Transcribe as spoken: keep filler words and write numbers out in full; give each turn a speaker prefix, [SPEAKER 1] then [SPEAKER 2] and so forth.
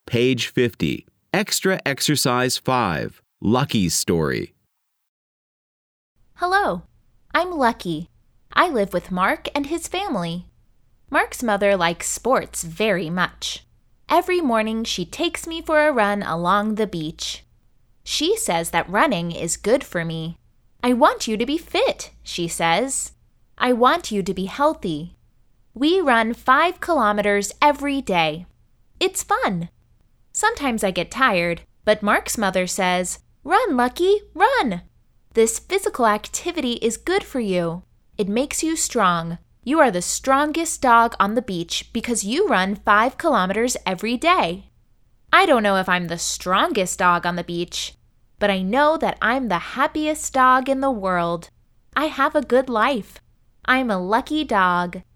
[SPEAKER 1] Page fifty. Extra Exercise five. Lucky's Story.
[SPEAKER 2] Hello, I'm Lucky. I live with Mark and his family. Mark's mother likes sports very much. Every morning she takes me for a run along the beach. She says that running is good for me. I want you to be fit, she says. I want you to be healthy. We run five kilometers every day. It's fun. Sometimes I get tired, but Mark's mother says, "Run, Lucky, run!" This physical activity is good for you. It makes you strong. You are the strongest dog on the beach because you run five kilometers every day. I don't know if I'm the strongest dog on the beach, but I know that I'm the happiest dog in the world. I have a good life. I'm a lucky dog.